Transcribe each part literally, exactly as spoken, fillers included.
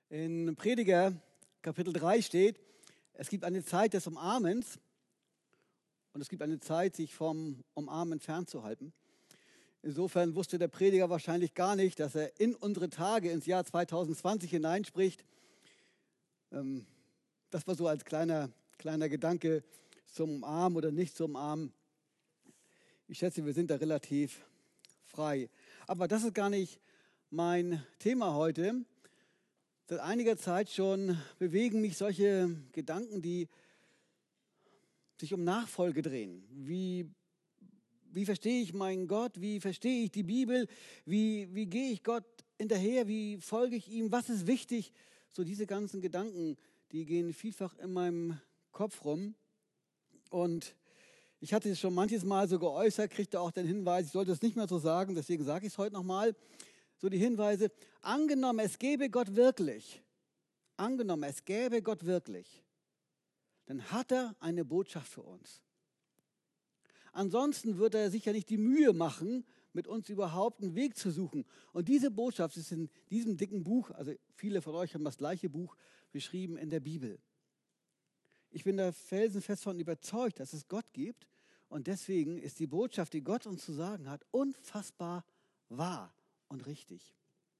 In Prediger Kapitel drei steht, es gibt eine Zeit des Umarmens und es gibt eine Zeit, sich vom Umarmen fernzuhalten. Insofern wusste der Prediger wahrscheinlich gar nicht, dass er in unsere Tage, ins Jahr zwanzig zwanzig hineinspricht. Ähm, das war so als kleiner, kleiner Gedanke zum Umarmen oder nicht zum Umarmen. Ich schätze, wir sind da relativ frei. Aber das ist gar nicht mein Thema heute. Seit einiger Zeit schon bewegen mich solche Gedanken, die sich um Nachfolge drehen. Wie, wie verstehe ich meinen Gott? Wie verstehe ich die Bibel? Wie, wie gehe ich Gott hinterher? Wie folge ich ihm? Was ist wichtig? So diese ganzen Gedanken, die gehen vielfach in meinem Kopf rum. Und ich hatte es schon manches Mal so geäußert, kriegte auch den Hinweis, ich sollte es nicht mehr so sagen, deswegen sage ich es heute nochmal. So die Hinweise, angenommen, es gäbe Gott wirklich, angenommen, es gäbe Gott wirklich, dann hat er eine Botschaft für uns. Ansonsten würde er sich ja nicht die Mühe machen, mit uns überhaupt einen Weg zu suchen. Und diese Botschaft ist in diesem dicken Buch, also viele von euch haben das gleiche Buch beschrieben in der Bibel. Ich bin da felsenfest davon überzeugt, dass es Gott gibt. Und deswegen ist die Botschaft, die Gott uns zu sagen hat, unfassbar wahr und richtig.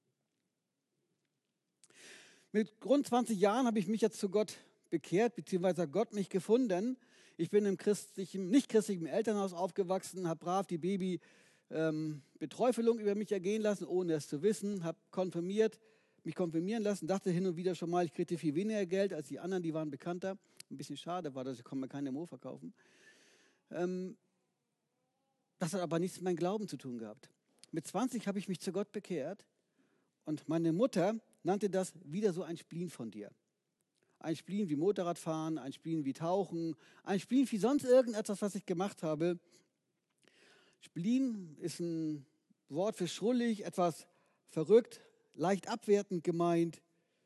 Mit rund zwanzig Jahren habe ich mich jetzt zu Gott bekehrt, beziehungsweise hat Gott mich gefunden. Ich bin im christlichen, nicht christlichen Elternhaus aufgewachsen, habe brav die Baby-Beträufelung ähm, über mich ergehen lassen, ohne es zu wissen, habe konfirmiert, mich konfirmieren lassen, dachte hin und wieder schon mal, ich kriegte viel weniger Geld als die anderen, die waren bekannter. Ein bisschen schade war, dass ich mir keine Mo verkaufen. Ähm, das hat aber nichts mit meinem Glauben zu tun gehabt. Mit zwanzig habe ich mich zu Gott bekehrt und meine Mutter nannte das wieder so ein Spleen von dir. Ein Spleen wie Motorradfahren, ein Spleen wie Tauchen, ein Spleen wie sonst irgendetwas, was ich gemacht habe. Spleen ist ein Wort für schrullig, etwas verrückt, leicht abwertend gemeint.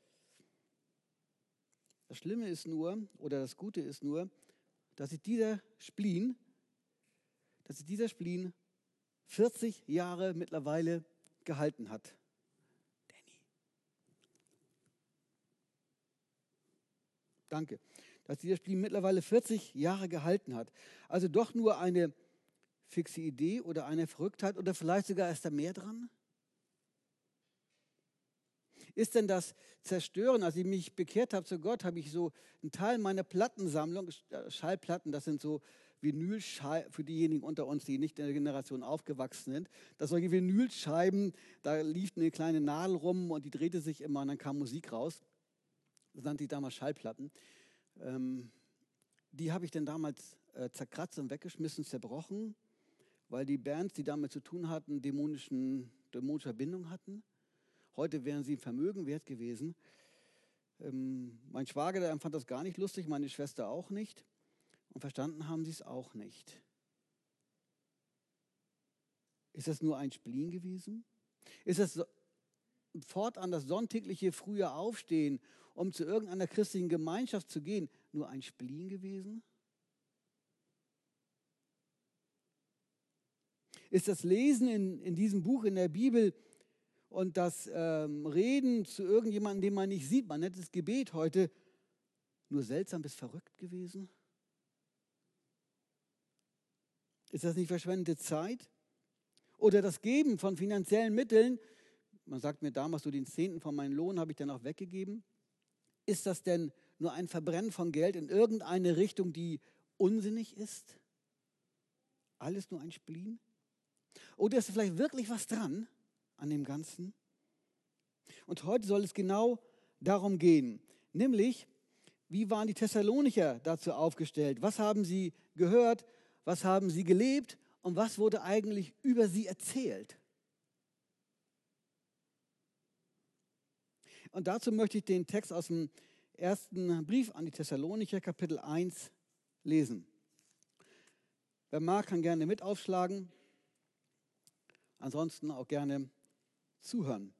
Das Schlimme ist nur, oder das Gute ist nur, dass sich dieser Spleen, dass sich dieser Spleen vierzig Jahre mittlerweile gehalten hat. Danny. Danke. Dass dieser Spleen mittlerweile vierzig Jahre gehalten hat. Also doch nur eine fixe Idee oder eine Verrücktheit oder vielleicht sogar ist da mehr dran? Ist denn das Zerstören, als ich mich bekehrt habe zu Gott, habe ich so einen Teil meiner Plattensammlung, Schallplatten, das sind so Vinylscheiben, für diejenigen unter uns, die nicht in der Generation aufgewachsen sind, dass solche Vinylscheiben, da lief eine kleine Nadel rum und die drehte sich immer und dann kam Musik raus. Das nannte ich damals Schallplatten. Ähm, die habe ich dann damals äh, zerkratzt und weggeschmissen, zerbrochen, weil die Bands, die damit zu tun hatten, dämonischen, dämonische Verbindung hatten. Heute wären sie ein Vermögen wert gewesen. Ähm, mein Schwager, der fand das gar nicht lustig, meine Schwester auch nicht. Und verstanden haben sie es auch nicht. Ist das nur ein Spleen gewesen? Ist das so, fortan das sonntägliche frühe Aufstehen, um zu irgendeiner christlichen Gemeinschaft zu gehen, nur ein Spleen gewesen? Ist das Lesen in, in diesem Buch, in der Bibel, und das ähm, Reden zu irgendjemandem, den man nicht sieht, man nennt es Gebet heute, nur seltsam bis verrückt gewesen? Ist das nicht verschwendete Zeit? Oder das Geben von finanziellen Mitteln, man sagt mir damals, so den Zehnten von meinem Lohn habe ich dann auch weggegeben. Ist das denn nur ein Verbrennen von Geld in irgendeine Richtung, die unsinnig ist? Alles nur ein Spleen? Oder ist vielleicht wirklich was dran an dem Ganzen? Und heute soll es genau darum gehen, nämlich, wie waren die Thessalonicher dazu aufgestellt? Was haben sie gehört? Was haben sie gelebt? Und was wurde eigentlich über sie erzählt? Und dazu möchte ich den Text aus dem ersten Brief an die Thessalonicher, Kapitel eins, lesen. Wer mag, kann gerne mit aufschlagen. Ansonsten auch gerne zuhören.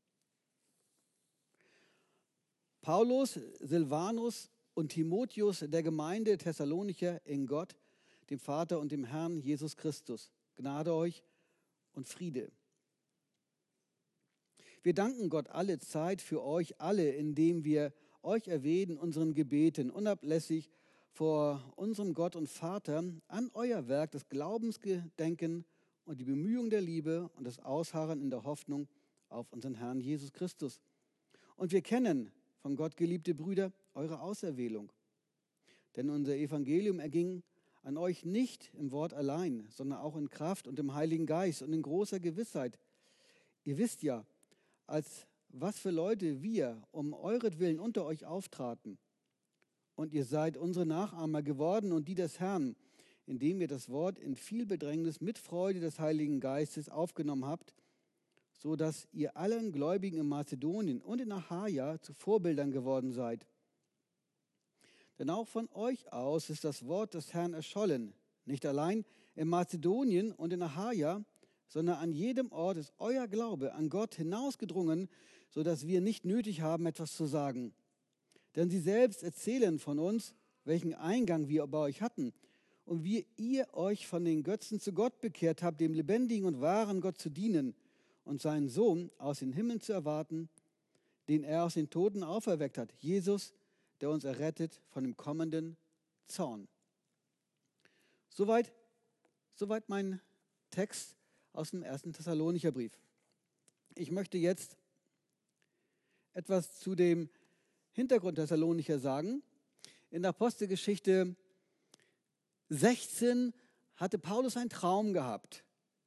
Paulus, Silvanus und Timotheus der Gemeinde Thessalonicher in Gott, dem Vater und dem Herrn Jesus Christus. Gnade euch und Friede. Wir danken Gott alle Zeit für euch alle, indem wir euch erwähnen, unseren Gebeten, unablässig vor unserem Gott und Vater an euer Werk des Glaubens gedenken und die Bemühung der Liebe und das Ausharren in der Hoffnung auf unseren Herrn Jesus Christus. Und wir kennen, von Gott geliebte Brüder, eure Auserwählung. Denn unser Evangelium erging an euch nicht im Wort allein, sondern auch in Kraft und im Heiligen Geist und in großer Gewissheit. Ihr wisst ja, als was für Leute wir um euretwillen unter euch auftraten. Und ihr seid unsere Nachahmer geworden und die des Herrn, indem ihr das Wort in viel Bedrängnis mit Freude des Heiligen Geistes aufgenommen habt, so dass ihr allen Gläubigen in Mazedonien und in Achaia zu Vorbildern geworden seid. Denn auch von euch aus ist das Wort des Herrn erschollen, nicht allein in Mazedonien und in Achaia, sondern an jedem Ort ist euer Glaube an Gott hinausgedrungen, so dass wir nicht nötig haben, etwas zu sagen. Denn sie selbst erzählen von uns, welchen Eingang wir bei euch hatten und wie ihr euch von den Götzen zu Gott bekehrt habt, dem lebendigen und wahren Gott zu dienen und seinen Sohn aus den Himmeln zu erwarten, den er aus den Toten auferweckt hat, Jesus, der uns errettet von dem kommenden Zorn. Soweit, soweit mein Text aus dem ersten Thessalonicher Brief. Ich möchte jetzt etwas zu dem Hintergrund Thessalonicher sagen. In der Apostelgeschichte sechzehn hatte Paulus einen Traum gehabt.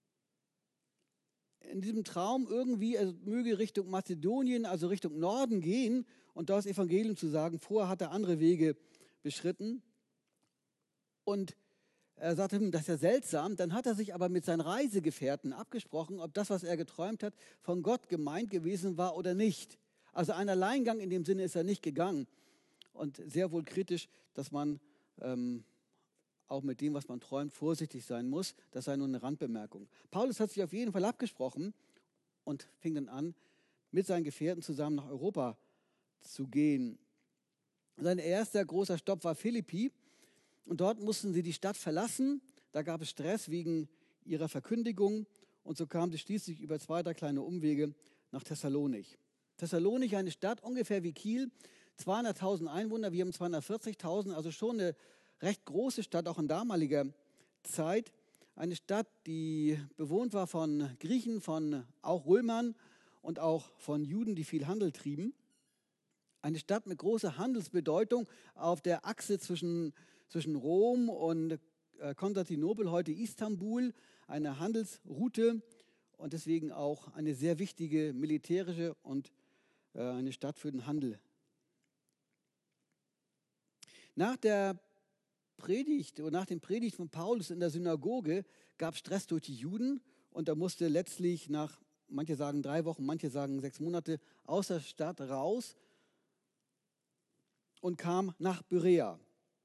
In diesem Traum irgendwie, er möge Richtung Mazedonien, also Richtung Norden gehen und das Evangelium zu sagen. Vorher hat er andere Wege beschritten. Und er sagte ihm, das ist ja seltsam. Dann hat er sich aber mit seinen Reisegefährten abgesprochen, ob das, was er geträumt hat, von Gott gemeint gewesen war oder nicht. Also ein Alleingang in dem Sinne ist er nicht gegangen. Und sehr wohl kritisch, dass man ähm, auch mit dem, was man träumt, vorsichtig sein muss. Das sei nur eine Randbemerkung. Paulus hat sich auf jeden Fall abgesprochen und fing dann an, mit seinen Gefährten zusammen nach Europa zu gehen. Sein erster großer Stopp war Philippi und dort mussten sie die Stadt verlassen. Da gab es Stress wegen ihrer Verkündigung und so kamen sie schließlich über zwei, drei kleine Umwege nach Thessalonik. Thessalonik, eine Stadt ungefähr wie Kiel, zweihunderttausend Einwohner, wir haben zweihundertvierzigtausend, also schon eine recht große Stadt, auch in damaliger Zeit. Eine Stadt, die bewohnt war von Griechen, von auch Römern und auch von Juden, die viel Handel trieben. Eine Stadt mit großer Handelsbedeutung auf der Achse zwischen, zwischen Rom und Konstantinopel, heute Istanbul, eine Handelsroute und deswegen auch eine sehr wichtige militärische und äh, eine Stadt für den Handel. Nach der Predigt oder nach dem Predigt von Paulus in der Synagoge gab es Stress durch die Juden und er musste letztlich nach, manche sagen drei Wochen, manche sagen sechs Monate, aus der Stadt raus und kam nach Berea.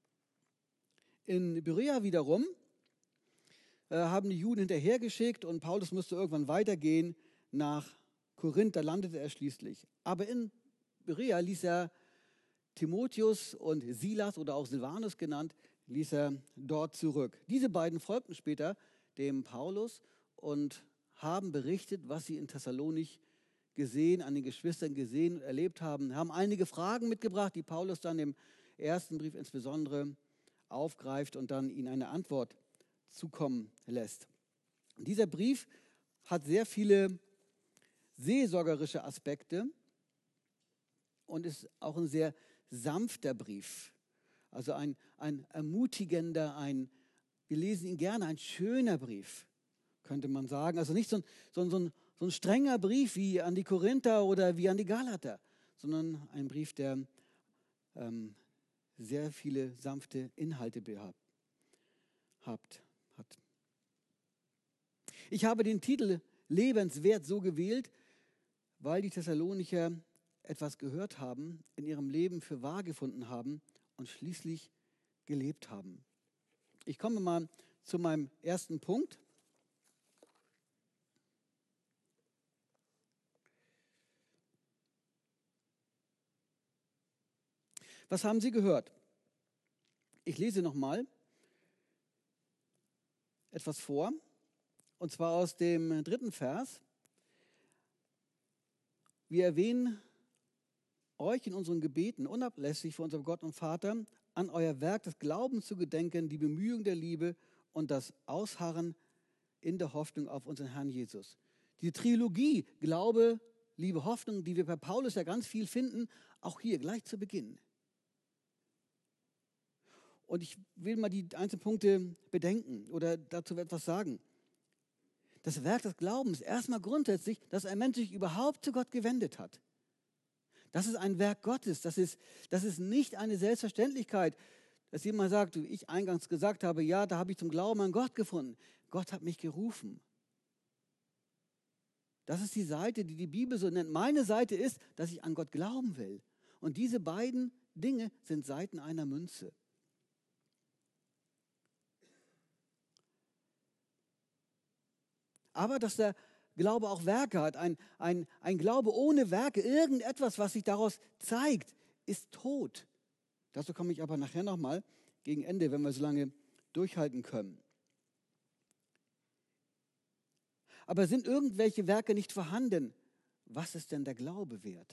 In Berea wiederum äh, haben die Juden hinterhergeschickt und Paulus musste irgendwann weitergehen nach Korinth, da landete er schließlich. Aber in Berea ließ er Timotheus und Silas oder auch Silvanus genannt, ließ er dort zurück. Diese beiden folgten später dem Paulus und haben berichtet, was sie in Thessalonik gesehen, an den Geschwistern gesehen und erlebt haben. Haben einige Fragen mitgebracht, die Paulus dann im ersten Brief insbesondere aufgreift und dann ihnen eine Antwort zukommen lässt. Dieser Brief hat sehr viele seelsorgerische Aspekte und ist auch ein sehr sanfter Brief. Also ein, ein ermutigender, ein, wir lesen ihn gerne, ein schöner Brief, könnte man sagen. Also nicht so ein, so ein, so ein, so ein strenger Brief wie an die Korinther oder wie an die Galater, sondern ein Brief, der ähm, sehr viele sanfte Inhalte behabt, hat. Ich habe den Titel Lebenswert so gewählt, weil die Thessalonicher etwas gehört haben, in ihrem Leben für wahr gefunden haben und schließlich gelebt haben. Ich komme mal zu meinem ersten Punkt. Was haben Sie gehört? Ich lese nochmal etwas vor, und zwar aus dem dritten Vers. Wir erwähnen euch in unseren Gebeten unablässig vor unserem Gott und Vater, an euer Werk des Glaubens zu gedenken, die Bemühung der Liebe und das Ausharren in der Hoffnung auf unseren Herrn Jesus. Die Trilogie Glaube, Liebe, Hoffnung, die wir bei Paulus ja ganz viel finden, auch hier gleich zu Beginn. Und ich will mal die einzelnen Punkte bedenken oder dazu etwas sagen. Das Werk des Glaubens, erstmal grundsätzlich, dass ein Mensch sich überhaupt zu Gott gewendet hat. Das ist ein Werk Gottes, das ist, das ist nicht eine Selbstverständlichkeit, dass jemand sagt, wie ich eingangs gesagt habe, ja, da habe ich zum Glauben an Gott gefunden. Gott hat mich gerufen. Das ist die Seite, die die Bibel so nennt. Meine Seite ist, dass ich an Gott glauben will. Und diese beiden Dinge sind Seiten einer Münze. Aber dass der Glaube auch Werke hat, ein, ein, ein Glaube ohne Werke, irgendetwas, was sich daraus zeigt, ist tot. Dazu komme ich aber nachher nochmal gegen Ende, wenn wir so lange durchhalten können. Aber sind irgendwelche Werke nicht vorhanden? Was ist denn der Glaube wert?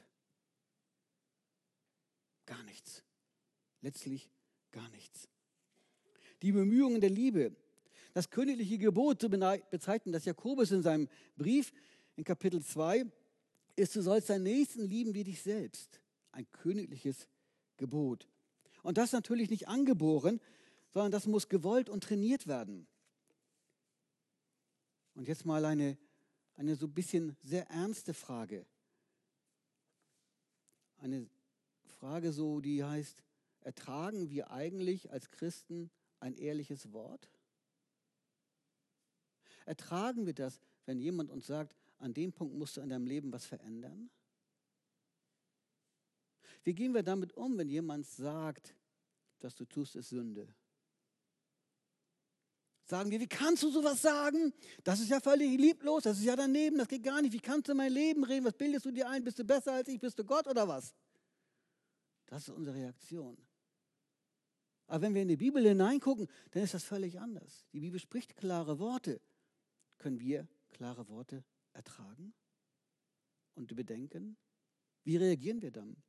Gar nichts. Letztlich gar nichts. Die Bemühungen der Liebe. Das königliche Gebot zu bezeichnen, das Jakobus in seinem Brief in Kapitel zwei ist, du sollst deinen Nächsten lieben wie dich selbst. Ein königliches Gebot. Und das natürlich nicht angeboren, sondern das muss gewollt und trainiert werden. Und jetzt mal eine, eine so ein bisschen sehr ernste Frage. Eine Frage so, die heißt, ertragen wir eigentlich als Christen ein ehrliches Wort? Ertragen wir das, wenn jemand uns sagt, an dem Punkt musst du in deinem Leben was verändern? Wie gehen wir damit um, wenn jemand sagt, was du tust, ist Sünde? Sagen wir, wie kannst du sowas sagen? Das ist ja völlig lieblos, das ist ja daneben, das geht gar nicht. Wie kannst du in mein Leben reden? Was bildest du dir ein? Bist du besser als ich? Bist du Gott oder was? Das ist unsere Reaktion. Aber wenn wir in die Bibel hineingucken, dann ist das völlig anders. Die Bibel spricht klare Worte. Können wir klare Worte ertragen und bedenken? Wie reagieren wir dann?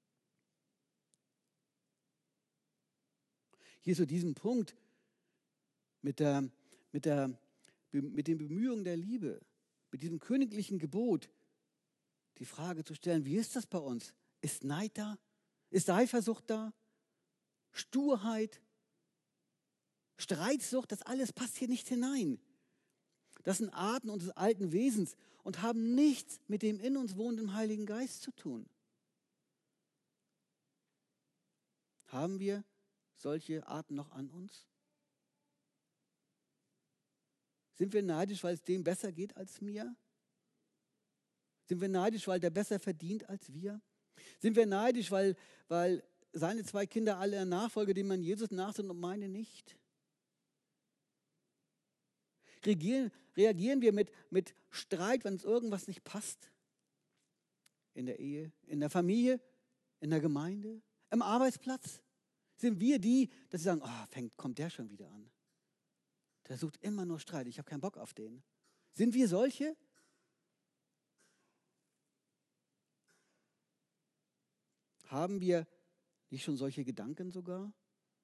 Hier zu diesem Punkt mit, der, mit, der, mit den Bemühungen der Liebe, mit diesem königlichen Gebot, die Frage zu stellen, wie ist das bei uns? Ist Neid da? Ist Eifersucht da? Sturheit? Streitsucht? Das alles passt hier nicht hinein. Das sind Arten unseres alten Wesens und haben nichts mit dem in uns wohnenden Heiligen Geist zu tun. Haben wir solche Arten noch an uns? Sind wir neidisch, weil es dem besser geht als mir? Sind wir neidisch, weil der besser verdient als wir? Sind wir neidisch, weil, weil seine zwei Kinder alle in Nachfolge, dem man Jesus nach sind und meine nicht? Reagieren, reagieren wir mit, mit Streit, wenn uns irgendwas nicht passt? In der Ehe, in der Familie, in der Gemeinde, am Arbeitsplatz? Sind wir die, dass sie sagen, oh, fängt, kommt der schon wieder an? Der sucht immer nur Streit, ich habe keinen Bock auf den. Sind wir solche? Haben wir nicht schon solche Gedanken sogar?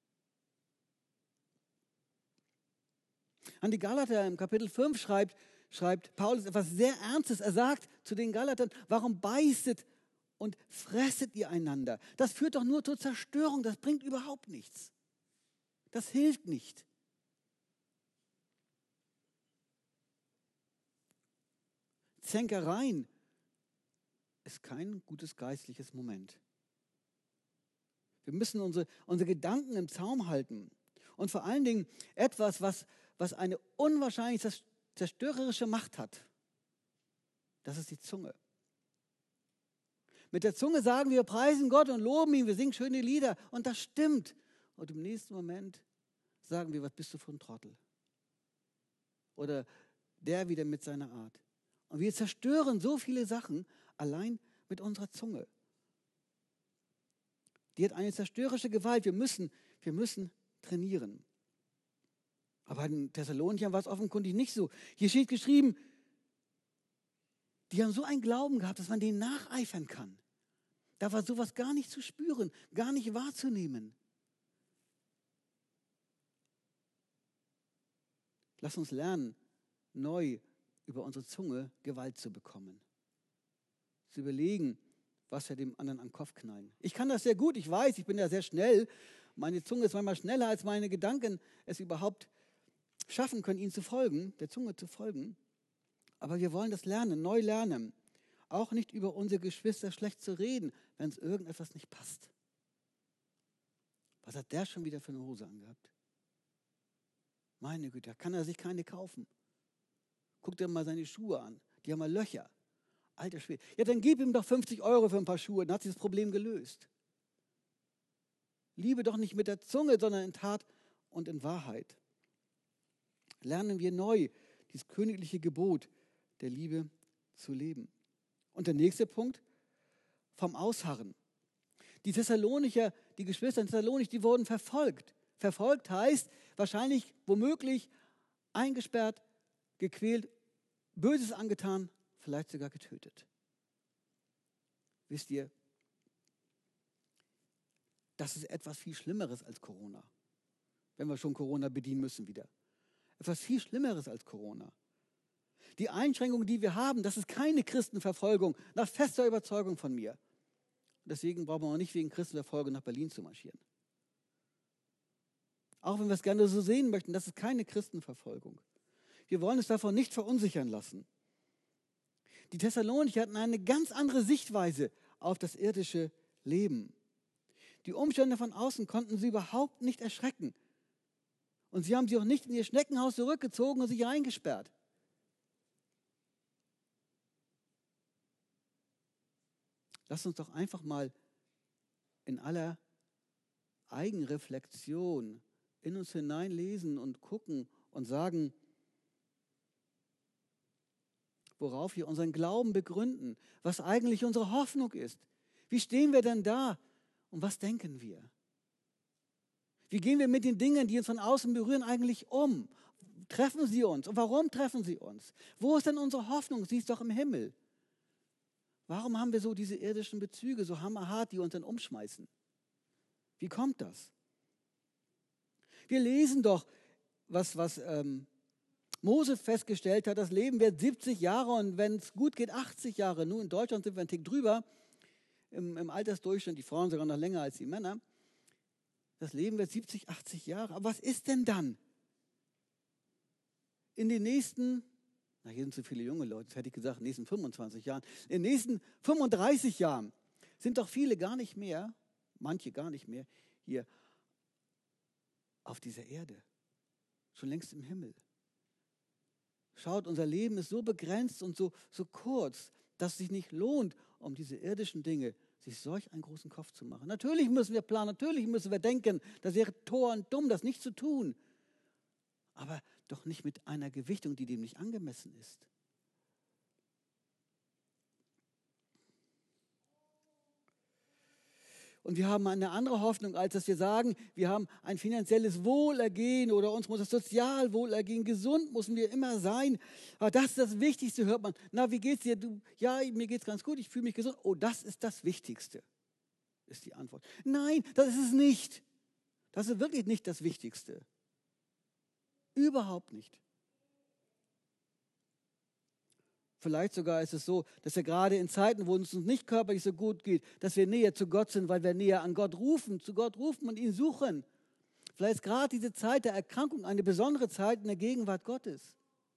An die Galater im Kapitel fünf schreibt, schreibt Paulus etwas sehr Ernstes. Er sagt zu den Galatern, warum beißet und fresset ihr einander? Das führt doch nur zur Zerstörung, das bringt überhaupt nichts. Das hilft nicht. Zänkereien ist kein gutes geistliches Moment. Wir müssen unsere, unsere Gedanken im Zaum halten. Und vor allen Dingen etwas, was, was eine unwahrscheinlich zerstörerische Macht hat. Das ist die Zunge. Mit der Zunge sagen wir, preisen Gott und loben ihn, wir singen schöne Lieder. Und das stimmt. Und im nächsten Moment sagen wir, was bist du für ein Trottel? Oder der wieder mit seiner Art. Und wir zerstören so viele Sachen allein mit unserer Zunge. Die hat eine zerstörerische Gewalt. Wir müssen, wir müssen trainieren. Aber in Thessalonichern war es offenkundig nicht so. Hier steht geschrieben, Die haben so einen Glauben gehabt, dass man denen nacheifern kann. Da war sowas gar nicht zu spüren, gar nicht wahrzunehmen. Lass uns lernen, neu über unsere Zunge Gewalt zu bekommen. Zu überlegen, was wir dem anderen an den Kopf knallen. Ich kann das sehr gut, ich weiß, ich bin ja sehr schnell. Meine Zunge ist manchmal schneller, als meine Gedanken es überhaupt schaffen können, ihnen zu folgen, der Zunge zu folgen. Aber wir wollen das lernen, neu lernen. Auch nicht über unsere Geschwister schlecht zu reden, wenn es irgendetwas nicht passt. Was hat der schon wieder für eine Hose angehabt? Meine Güte, da kann er sich keine kaufen. Guck dir mal seine Schuhe an, die haben mal Löcher. Alter Schwede. Ja, dann gib ihm doch fünfzig Euro für ein paar Schuhe, dann hat sich das Problem gelöst. Liebe doch nicht mit der Zunge, sondern in Tat und in Wahrheit. Lernen wir neu dieses königliche Gebot der Liebe zu leben. Und der nächste Punkt, vom Ausharren. Die Thessalonicher, die Geschwister in Thessalonich, die wurden verfolgt. Verfolgt heißt wahrscheinlich, womöglich eingesperrt, gequält, Böses angetan, vielleicht sogar getötet. Wisst ihr, das ist etwas viel Schlimmeres als Corona. Wenn wir schon Corona bedienen müssen wieder. Etwas viel Schlimmeres als Corona. Die Einschränkungen, die wir haben, das ist keine Christenverfolgung, nach fester Überzeugung von mir. Deswegen brauchen wir auch nicht wegen Christenverfolgung nach Berlin zu marschieren. Auch wenn wir es gerne so sehen möchten, das ist keine Christenverfolgung. Wir wollen es davon nicht verunsichern lassen. Die Thessalonicher hatten eine ganz andere Sichtweise auf das irdische Leben. Die Umstände von außen konnten sie überhaupt nicht erschrecken. Und sie haben sich auch nicht in ihr Schneckenhaus zurückgezogen und sich eingesperrt. Lass uns doch einfach mal in aller Eigenreflexion in uns hineinlesen und gucken und sagen, worauf wir unseren Glauben begründen, was eigentlich unsere Hoffnung ist. Wie stehen wir denn da und was denken wir? Wie gehen wir mit den Dingen, die uns von außen berühren, eigentlich um? Treffen sie uns? Und warum treffen sie uns? Wo ist denn unsere Hoffnung? Sie ist doch im Himmel. Warum haben wir so diese irdischen Bezüge, so hammerhart, die uns dann umschmeißen? Wie kommt das? Wir lesen doch, was, was ähm, Mose festgestellt hat, das Leben wird siebzig Jahre und wenn es gut geht, achtzig Jahre. Nun, in Deutschland sind wir einen Tick drüber, im, im Altersdurchschnitt, die Frauen sogar noch länger als die Männer. Das Leben wird siebzig, achtzig Jahre. Aber was ist denn dann? In den nächsten, na hier sind so viele junge Leute, das hätte ich gesagt, in den nächsten fünfundzwanzig Jahren, in den nächsten fünfunddreißig Jahren sind doch viele gar nicht mehr, manche gar nicht mehr, hier auf dieser Erde. Schon längst im Himmel. Schaut, unser Leben ist so begrenzt und so, so kurz, dass es sich nicht lohnt, um diese irdischen Dinge sich solch einen großen Kopf zu machen. Natürlich müssen wir planen, natürlich müssen wir denken, das wäre tor und dumm, das nicht zu tun. Aber doch nicht mit einer Gewichtung, die dem nicht angemessen ist. Und wir haben eine andere Hoffnung, als dass wir sagen, wir haben ein finanzielles Wohlergehen oder uns muss das Sozialwohlergehen, gesund müssen wir immer sein. Aber das ist das Wichtigste, hört man. Na, wie geht's dir? Du, ja, mir geht's ganz gut, ich fühle mich gesund. Oh, das ist das Wichtigste, ist die Antwort. Nein, das ist es nicht. Das ist wirklich nicht das Wichtigste. Überhaupt nicht. Vielleicht sogar ist es so, dass wir gerade in Zeiten, wo es uns nicht körperlich so gut geht, dass wir näher zu Gott sind, weil wir näher an Gott rufen, zu Gott rufen und ihn suchen. Vielleicht ist gerade diese Zeit der Erkrankung eine besondere Zeit in der Gegenwart Gottes.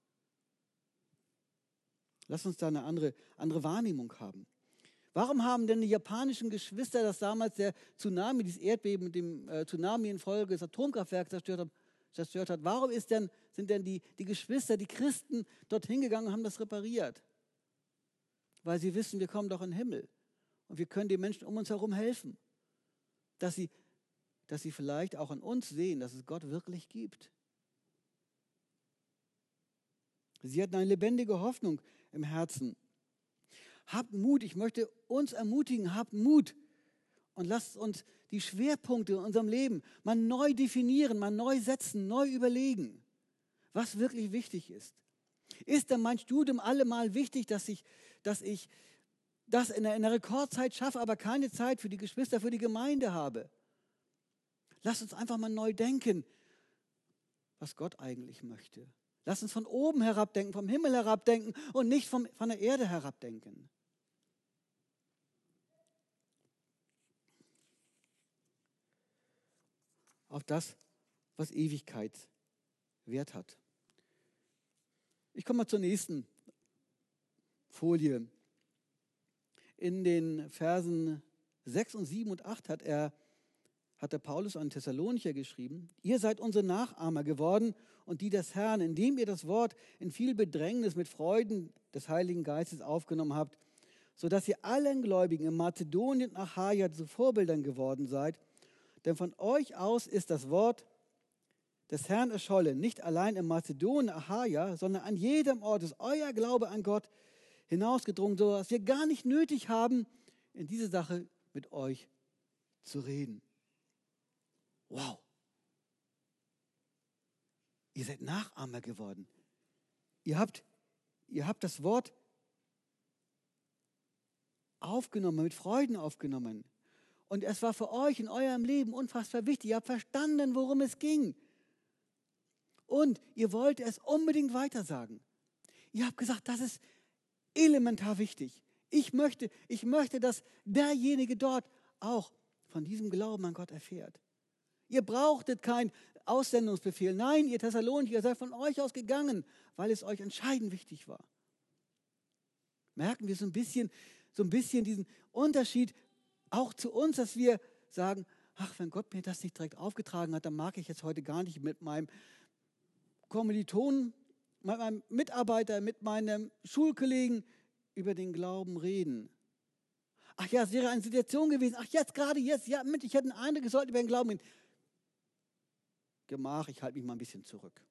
Lass uns da eine andere, andere Wahrnehmung haben. Warum haben denn die japanischen Geschwister, das damals der Tsunami, dieses Erdbeben mit dem äh, Tsunami infolge des Atomkraftwerks zerstört hat, zerstört hat. Warum ist denn, sind denn die, die Geschwister, die Christen dorthin gegangen und haben das repariert? Weil sie wissen, wir kommen doch in den Himmel und wir können den Menschen um uns herum helfen. Dass sie, dass sie vielleicht auch an uns sehen, dass es Gott wirklich gibt. Sie hatten eine lebendige Hoffnung im Herzen. Habt Mut, ich möchte uns ermutigen, habt Mut. Und lasst uns die Schwerpunkte in unserem Leben mal neu definieren, mal neu setzen, neu überlegen, was wirklich wichtig ist. Ist denn mein Studium allemal wichtig, dass ich, dass ich das in einer, in einer Rekordzeit schaffe, aber keine Zeit für die Geschwister, für die Gemeinde habe? Lass uns einfach mal neu denken, was Gott eigentlich möchte. Lass uns von oben herabdenken, vom Himmel herabdenken und nicht vom, von der Erde herabdenken. Auf das, was Ewigkeit Wert hat. Ich komme mal zur nächsten Folie. In den Versen sechs und sieben und acht hat er hat der Paulus an Thessalonicher geschrieben: Ihr seid unsere Nachahmer geworden und die des Herrn, indem ihr das Wort in viel Bedrängnis mit Freuden des Heiligen Geistes aufgenommen habt, sodass ihr allen Gläubigen in Mazedonien und Achaia zu Vorbildern geworden seid. Denn von euch aus ist das Wort des Herrn erschollen, nicht allein in Mazedonien, Achaia, sondern an jedem Ort ist euer Glaube an Gott hinausgedrungen, sodass wir gar nicht nötig haben, in diese Sache mit euch zu reden. Wow. Ihr seid Nachahmer geworden. Ihr habt, ihr habt das Wort aufgenommen, mit Freuden aufgenommen. Und es war für euch in eurem Leben unfassbar wichtig. Ihr habt verstanden, worum es ging. Und ihr wollt es unbedingt weitersagen. Ihr habt gesagt, das ist elementar wichtig. Ich möchte, ich möchte, dass derjenige dort auch von diesem Glauben an Gott erfährt. Ihr brauchtet keinen Aussendungsbefehl. Nein, ihr Thessalonicher, ihr seid von euch aus gegangen, weil es euch entscheidend wichtig war. Merken wir so ein bisschen, so ein bisschen diesen Unterschied auch zu uns, dass wir sagen, ach, wenn Gott mir das nicht direkt aufgetragen hat, dann mag ich jetzt heute gar nicht mit meinem Kommilitonen, mit meinem Mitarbeiter, mit meinem Schulkollegen über den Glauben reden. Ach ja, es wäre eine Situation gewesen, ach jetzt gerade jetzt, ja, mit, ich hätte einen Eindruck, ich sollte über den Glauben reden. Gemach, ich halte mich mal ein bisschen zurück.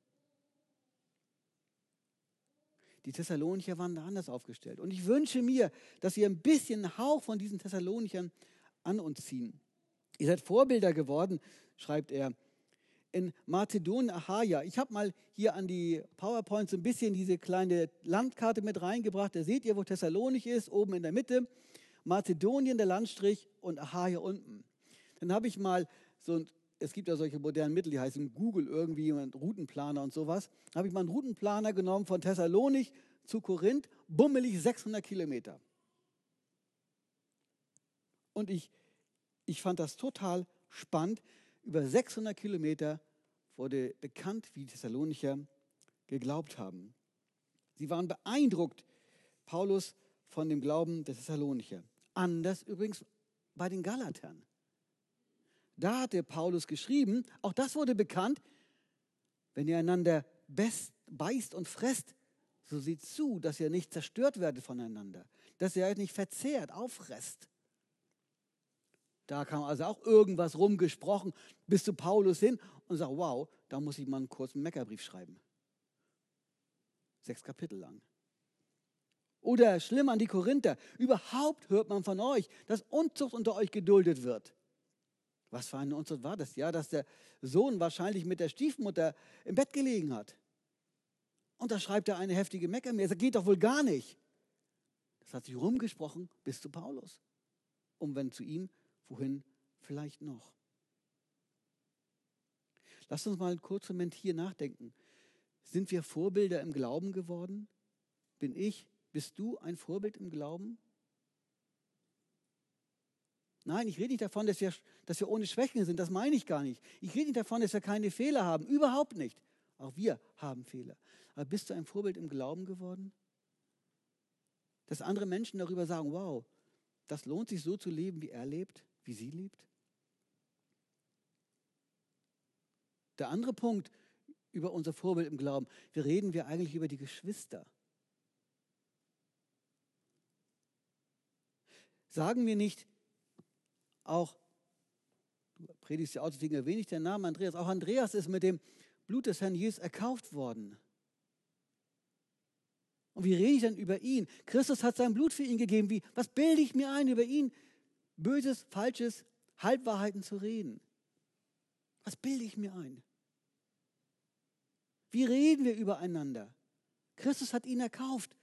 Die Thessalonicher waren da anders aufgestellt. Und ich wünsche mir, dass wir ein bisschen einen Hauch von diesen Thessalonichern an uns ziehen. Ihr seid Vorbilder geworden, schreibt er, in Mazedonien, Achaia. Ich habe mal hier an die PowerPoint so ein bisschen diese kleine Landkarte mit reingebracht. Da seht ihr, wo Thessalonich ist, oben in der Mitte. Mazedonien, der Landstrich, und Achaia unten. Dann habe ich mal so ein, es gibt ja solche modernen Mittel, die heißen Google irgendwie, und Routenplaner und sowas. Da habe ich mal einen Routenplaner genommen von Thessalonich zu Korinth, bummelig sechshundert Kilometer. Und ich, ich fand das total spannend. Über sechshundert Kilometer wurde bekannt, wie die Thessalonicher geglaubt haben. Sie waren beeindruckt, Paulus, von dem Glauben der Thessalonicher. Anders übrigens bei den Galatern. Da hatte Paulus geschrieben, auch das wurde bekannt, wenn ihr einander best, beißt und fresst, so seht zu, dass ihr nicht zerstört werdet voneinander, dass ihr euch nicht verzehrt, auffresst. Da kam also auch irgendwas rumgesprochen, bis zu Paulus hin und sagt, wow, da muss ich mal einen kurzen Meckerbrief schreiben. Sechs Kapitel lang. Oder schlimm an die Korinther, überhaupt hört man von euch, dass Unzucht unter euch geduldet wird. Was für eine Unzucht war das? Ja, dass der Sohn wahrscheinlich mit der Stiefmutter im Bett gelegen hat. Und da schreibt er eine heftige Meckermail. Das geht doch wohl gar nicht. Das hat sich rumgesprochen bis zu Paulus. Und wenn zu ihm, wohin vielleicht noch? Lasst uns mal einen kurzen Moment hier nachdenken. Sind wir Vorbilder im Glauben geworden? Bin ich, bist du ein Vorbild im Glauben? Nein, ich rede nicht davon, dass wir, dass wir ohne Schwächen sind. Das meine ich gar nicht. Ich rede nicht davon, dass wir keine Fehler haben. Überhaupt nicht. Auch wir haben Fehler. Aber bist du ein Vorbild im Glauben geworden? Dass andere Menschen darüber sagen, wow, das lohnt sich so zu leben, wie er lebt, wie sie lebt? Der andere Punkt über unser Vorbild im Glauben. Wir reden wir eigentlich über die Geschwister. Sagen wir nicht, auch, du predigst ja auch, deswegen erwähne ich den Namen Andreas, auch Andreas ist mit dem Blut des Herrn Jesus erkauft worden. Und wie rede ich denn über ihn? Christus hat sein Blut für ihn gegeben. Wie, was bilde ich mir ein, über ihn Böses, Falsches, Halbwahrheiten zu reden? Was bilde ich mir ein? Wie reden wir übereinander? Christus hat ihn erkauft.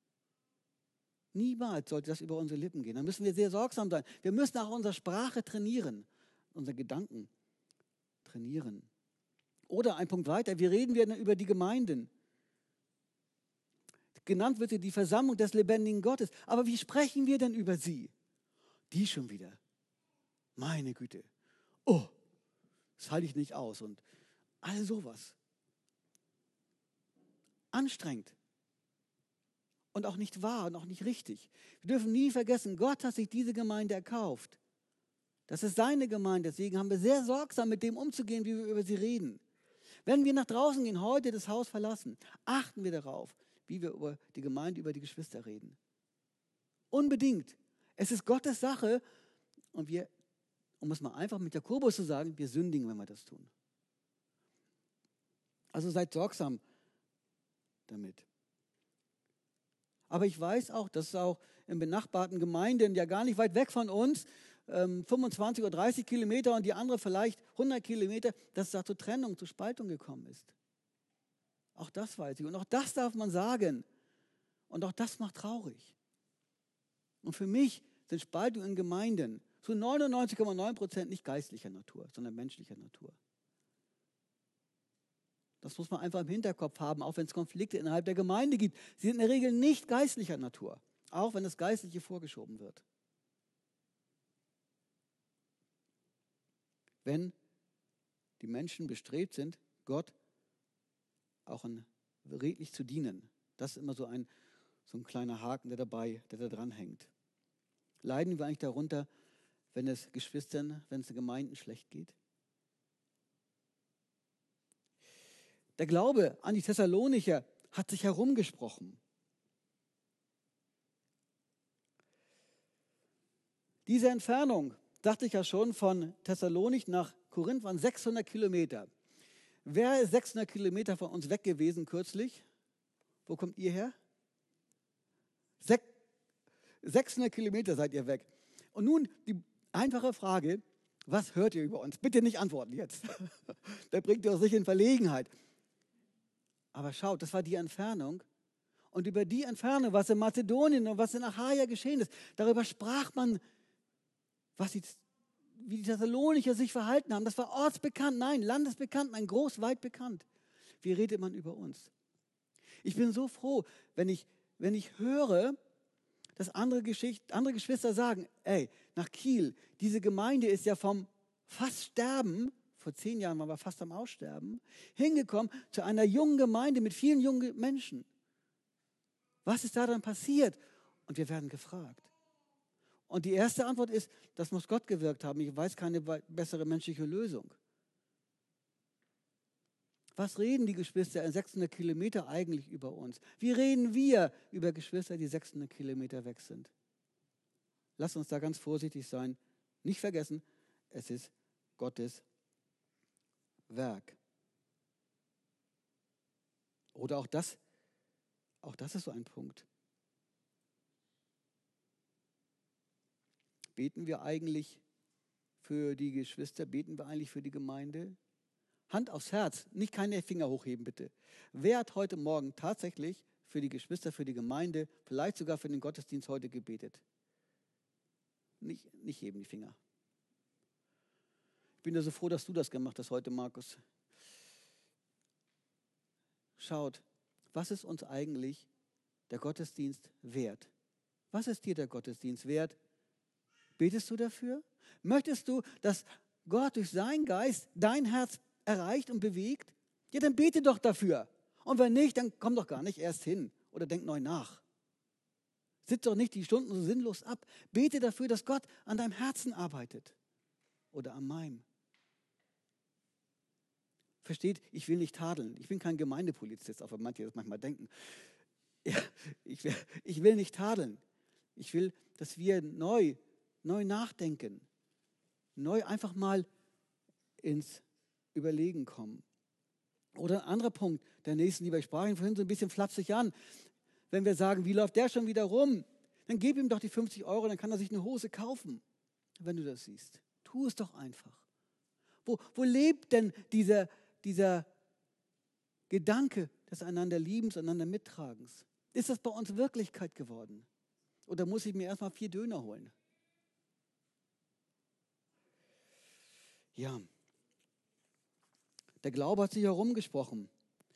Niemals sollte das über unsere Lippen gehen. Da müssen wir sehr sorgsam sein. Wir müssen auch unsere Sprache trainieren, unsere Gedanken trainieren. Oder ein Punkt weiter, wir reden wieder über die Gemeinden. Genannt wird sie die Versammlung des lebendigen Gottes. Aber wie sprechen wir denn über sie? Die schon wieder. Meine Güte. Oh, das halte ich nicht aus. Und all sowas. Anstrengend. Und auch nicht wahr und auch nicht richtig. Wir dürfen nie vergessen, Gott hat sich diese Gemeinde erkauft. Das ist seine Gemeinde. Deswegen haben wir sehr sorgsam mit dem umzugehen, wie wir über sie reden. Wenn wir nach draußen gehen, heute das Haus verlassen, achten wir darauf, wie wir über die Gemeinde, über die Geschwister reden. Unbedingt. Es ist Gottes Sache und wir, um es mal einfach mit Jakobus zu sagen, wir sündigen, wenn wir das tun. Also seid sorgsam damit. Aber ich weiß auch, dass es auch in benachbarten Gemeinden, ja gar nicht weit weg von uns, ähm, fünfundzwanzig oder dreißig Kilometer und die andere vielleicht hundert Kilometer, dass es da zur Trennung, zur Spaltung gekommen ist. Auch das weiß ich. Und auch das darf man sagen. Und auch das macht traurig. Und für mich sind Spaltungen in Gemeinden zu neunundneunzig Komma neun Prozent nicht geistlicher Natur, sondern menschlicher Natur. Das muss man einfach im Hinterkopf haben, auch wenn es Konflikte innerhalb der Gemeinde gibt. Sie sind in der Regel nicht geistlicher Natur, auch wenn das Geistliche vorgeschoben wird. Wenn die Menschen bestrebt sind, Gott auch in, redlich zu dienen. Das ist immer so ein, so ein kleiner Haken, der dabei, der da dran hängt. Leiden wir eigentlich darunter, wenn es Geschwistern, wenn es den Gemeinden schlecht geht? Der Glaube an die Thessalonicher hat sich herumgesprochen. Diese Entfernung, dachte ich ja schon, von Thessalonich nach Korinth waren sechshundert Kilometer. Wer ist sechshundert Kilometer von uns weg gewesen kürzlich? Wo kommt ihr her? Sech, sechshundert Kilometer seid ihr weg. Und nun die einfache Frage, was hört ihr über uns? Bitte nicht antworten jetzt. Da bringt ihr euch sicher in Verlegenheit. Aber schaut, das war die Entfernung. Und über die Entfernung, was in Mazedonien und was in Achaia geschehen ist, darüber sprach man, was die, wie die Thessalonicher sich verhalten haben. Das war ortsbekannt, nein, landesbekannt, nein, groß, weit bekannt. Wie redet man über uns? Ich bin so froh, wenn ich, wenn ich höre, dass andere, Geschicht, andere Geschwister sagen, ey, nach Kiel, diese Gemeinde ist ja vom fast Sterben, vor zehn Jahren waren wir fast am Aussterben, hingekommen zu einer jungen Gemeinde mit vielen jungen Menschen. Was ist da dann passiert? Und wir werden gefragt. Und die erste Antwort ist, das muss Gott gewirkt haben. Ich weiß keine bessere menschliche Lösung. Was reden die Geschwister in sechshundert Kilometer eigentlich über uns? Wie reden wir über Geschwister, die sechshundert Kilometer weg sind? Lasst uns da ganz vorsichtig sein. Nicht vergessen, es ist Gottes Werk. Oder auch das, auch das ist so ein Punkt. Beten wir eigentlich für die Geschwister? Beten wir eigentlich für die Gemeinde? Hand aufs Herz, nicht keine Finger hochheben, bitte. Wer hat heute Morgen tatsächlich für die Geschwister, für die Gemeinde, vielleicht sogar für den Gottesdienst heute gebetet? Nicht, nicht heben die Finger. Ich bin ja so froh, dass du das gemacht hast heute, Markus. Schaut, was ist uns eigentlich der Gottesdienst wert? Was ist dir der Gottesdienst wert? Betest du dafür? Möchtest du, dass Gott durch seinen Geist dein Herz erreicht und bewegt? Ja, dann bete doch dafür. Und wenn nicht, dann komm doch gar nicht erst hin oder denk neu nach. Sitz doch nicht die Stunden so sinnlos ab. Bete dafür, dass Gott an deinem Herzen arbeitet oder an meinem. Versteht, ich will nicht tadeln. Ich bin kein Gemeindepolizist, auch wenn manche das manchmal denken. Ja, ich, will, ich will nicht tadeln. Ich will, dass wir neu, neu nachdenken. Neu einfach mal ins Überlegen kommen. Oder ein anderer Punkt, der Nächstenliebe. Ich sprach ihn vorhin so ein bisschen flapsig an. Wenn wir sagen, wie läuft der schon wieder rum? Dann gib ihm doch die fünfzig Euro, dann kann er sich eine Hose kaufen. Wenn du das siehst. Tu es doch einfach. Wo, wo lebt denn dieser, dieser Gedanke des einander Liebens, einander Mittragens. Ist das bei uns Wirklichkeit geworden? Oder muss ich mir erstmal vier Döner holen? Ja, der Glaube hat sich herumgesprochen.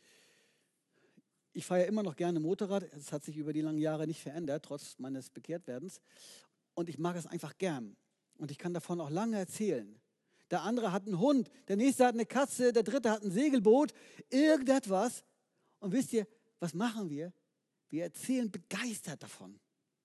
Ich fahre ja immer noch gerne Motorrad. Es hat sich über die langen Jahre nicht verändert, trotz meines Bekehrtwerdens. Und ich mag es einfach gern. Und ich kann davon auch lange erzählen. Der andere hat einen Hund, der nächste hat eine Katze, der dritte hat ein Segelboot, irgendetwas. Und wisst ihr, was machen wir? Wir erzählen begeistert davon.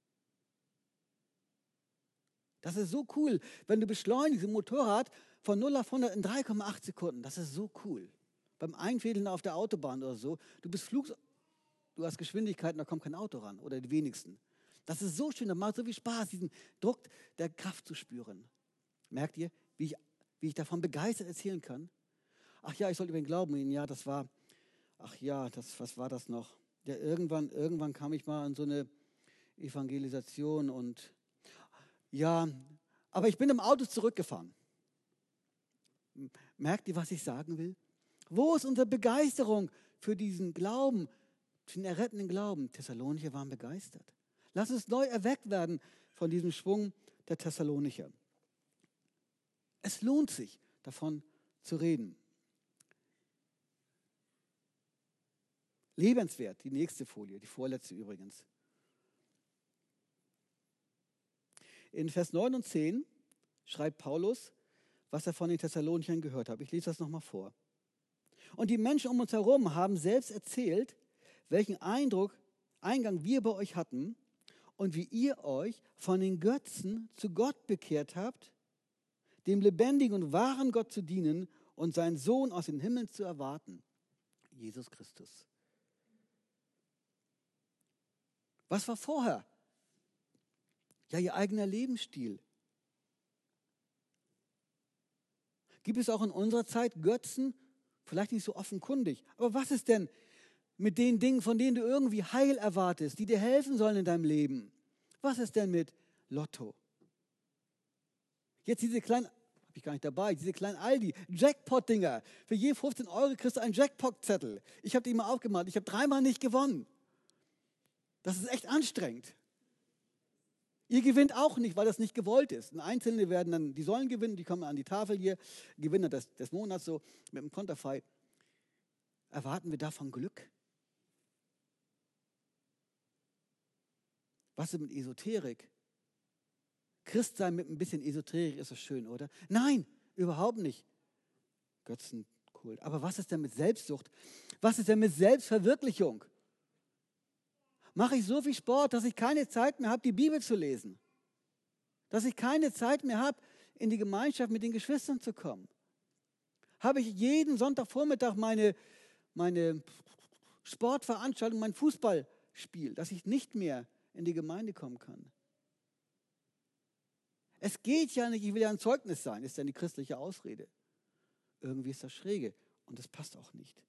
Das ist so cool, wenn du beschleunigst im Motorrad von null auf hundert in drei Komma acht Sekunden. Das ist so cool. Beim Einfädeln auf der Autobahn oder so, du bist Flug, du hast Geschwindigkeiten, da kommt kein Auto ran oder die wenigsten. Das ist so schön, das macht so viel Spaß, diesen Druck der Kraft zu spüren. Merkt ihr, wie ich, wie ich davon begeistert erzählen kann? Ach ja, ich sollte über den Glauben reden. Ja, das war, ach ja, das, was war das noch? Ja, irgendwann, irgendwann kam ich mal an so eine Evangelisation und ja, aber ich bin im Auto zurückgefahren. Merkt ihr, was ich sagen will? Wo ist unsere Begeisterung für diesen Glauben, für den errettenden Glauben? Thessalonicher waren begeistert. Lass uns neu erweckt werden von diesem Schwung der Thessalonicher. Es lohnt sich, davon zu reden. Lebenswert, die nächste Folie, die vorletzte übrigens. In Vers neun und zehn schreibt Paulus, was er von den Thessalonichern gehört hat. Ich lese das nochmal vor. Und die Menschen um uns herum haben selbst erzählt, welchen Eindruck, Eingang wir bei euch hatten und wie ihr euch von den Götzen zu Gott bekehrt habt, dem lebendigen und wahren Gott zu dienen und seinen Sohn aus den Himmeln zu erwarten, Jesus Christus. Was war vorher? Ja, ihr eigener Lebensstil. Gibt es auch in unserer Zeit Götzen? Vielleicht nicht so offenkundig. Aber was ist denn mit den Dingen, von denen du irgendwie Heil erwartest, die dir helfen sollen in deinem Leben? Was ist denn mit Lotto? Jetzt diese kleinen, habe ich gar nicht dabei, diese kleinen Aldi, Jackpot-Dinger. Für je fünfzehn Euro kriegst du einen Jackpot-Zettel. Ich habe die mal aufgemacht. Ich habe dreimal nicht gewonnen. Das ist echt anstrengend. Ihr gewinnt auch nicht, weil das nicht gewollt ist. Und Einzelne werden dann, die sollen gewinnen, die kommen an die Tafel hier, Gewinner des, des Monats so mit dem Konterfei. Erwarten wir davon Glück? Was ist mit Esoterik? Christsein mit ein bisschen Esoterik ist das schön, oder? Nein, überhaupt nicht. Götzenkult. Aber was ist denn mit Selbstsucht? Was ist denn mit Selbstverwirklichung? Mache ich so viel Sport, dass ich keine Zeit mehr habe, die Bibel zu lesen. Dass ich keine Zeit mehr habe, in die Gemeinschaft mit den Geschwistern zu kommen. Habe ich jeden Sonntagvormittag meine, meine Sportveranstaltung, mein Fußballspiel, dass ich nicht mehr in die Gemeinde kommen kann. Es geht ja nicht, ich will ja ein Zeugnis sein, ist ja eine christliche Ausrede. Irgendwie ist das schräge und das passt auch nicht.